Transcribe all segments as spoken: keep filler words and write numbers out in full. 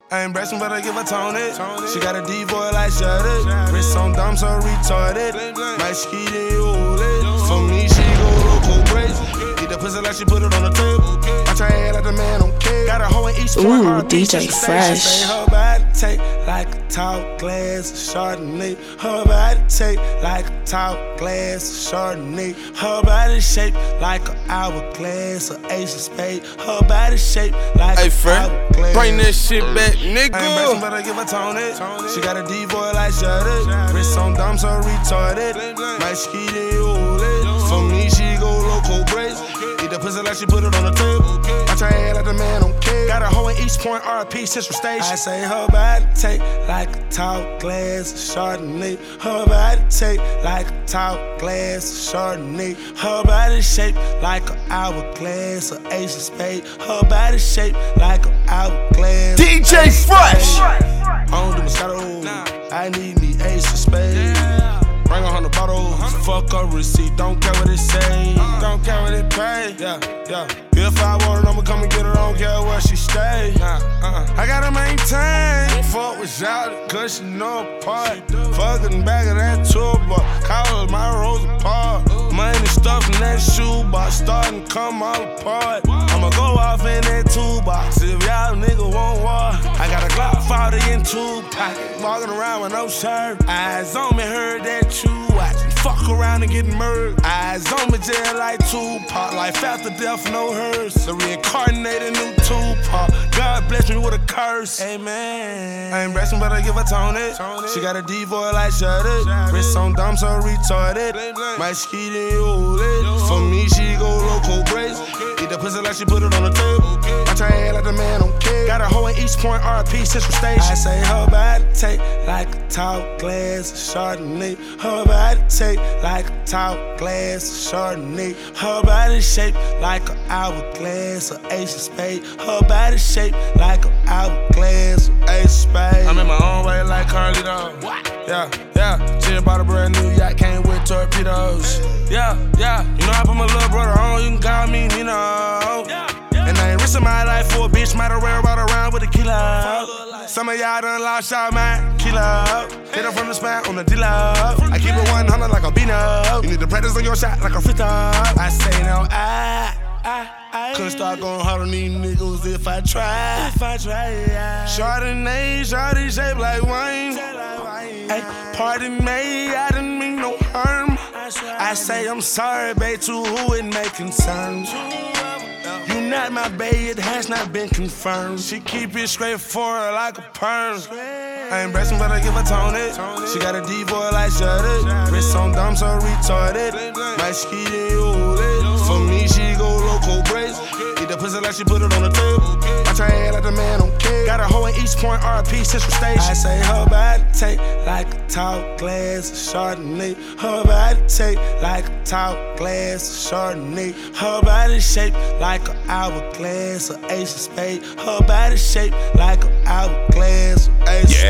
I ain't brassing, but I give her tone it. She got a D-boy like Shudder. Wrist on dumb, so retarded. My ski they hold it. For me, she go local crazy. Eat the pussy like she put it on the table. I try to act like the man don't care. Got a hoe in each point. Ooh, D J Fresh. She say her body take like a tall glass of Chardonnay. Her body take like a tall glass of Chardonnay. Her body shaped like an hourglass of Ace of Spades. Her body shaped like hey, an hourglass. Bring that shit back, nigga. I ain't brassing, but I give her tone it. She got a D-boy like Shudder. Wrist on dumb, so retarded. My ski they hold it. For me, she go local crazy. Eat the pussy like she put it on the table. I try to act like the man don't care. Got a hoe in East Point, R P Central Station. I say her body take like a tall glass of Chardonnay. Her body take like a tall glass of Chardonnay. Her body shaped like an hourglass of Ace of Spades. Her body shaped like an hourglass. D J Fresh. I don't do Moscato. I need me Ace of Spades. Bring a hundred bottles, fuck a receipt, don't care what it say, don't care what it pay, yeah, yeah. If I want her, I'ma come and get her, don't care where she stay. Nah, uh-uh. I gotta maintain, fuck with y'all, cause she know apart. Fucking back of that toolbox, call my rose apart. Money stuffed in that shoebox, starting to come all apart. I'ma go off in that toolbox, if y'all nigga want war. I got a Glock forty in two pockets, walking around with no shirt. Eyes on me, heard that you watching. Fuck around and get murdered. Eyes on me, jail like Tupac. Life after death, no hearse. The reincarnated new Tupac. God bless me with a curse. Amen. I ain't brassing, but I give her tone it. She got a D-boy like Shudder. Wrist on dumb, so retarded. My ski they hold it. For me, she go local crazy. Eat the pussy like she put it on the table. I try to act like the man don't care. Got a hoe in East Point, R P Central Station. I say her body take like a tall glass of Chardonnay. Her body take like a tall glass of Chardonnay. Her body shaped like an hourglass of Ace of Spades. Her body shaped like an hourglass of Ace of Spades. I'm in my own way like Carlito. Yeah, yeah. She bought a brand new yacht, came with torpedoes. Yeah, yeah. You know I put my little brother on, you can call me Nino. And I ain't risking my life for a bitch, might have wear about around with a kilo. Some of y'all done lost y'all mind, kilo. Hit her from the spot on the D-Lo. I keep it one hundred like a Bino. You need to practice on your shot like a free throw. I say no, I, I, I couldn't start going hard on these niggas if I try. If I try, yeah. Chardonnay, Chardonnay shaped like wine. Hey, pardon me, I didn't mean no harm. I say I'm sorry, babe, to who it may concern. You not my babe, it has not been confirmed. She keep it straight for her like a perm. I ain't brassing, but I give her tone it. She got a D-boy like Shudder. Wrist on dumb, so retarded. My ski they hold it. For me, she go local crazy. Eat the pussy like she put it on the table. I try to act like the man don't care. Got a hoe in East Point, R P Central Station. I say her body take like a tall glass of Chardonnay. Her body take like a tall glass of Chardonnay. Her body shaped like an hourglass of Ace of Spades. Her body shaped like an hourglass of Ace of Spades.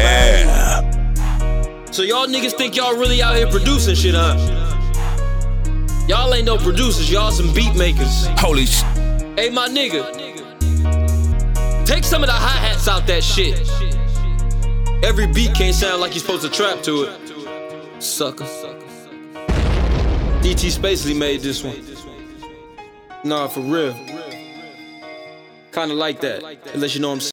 Yeah. So y'all niggas think y'all really out here producing shit, huh? Y'all ain't no producers, y'all some beat makers. Holy sh. Hey, my nigga, take some of the hi-hats out that shit. Every beat can't sound like you're supposed to trap to it. Sucker. D T Spacely made this one. Nah, for real. Kinda like that, unless you know what I'm saying.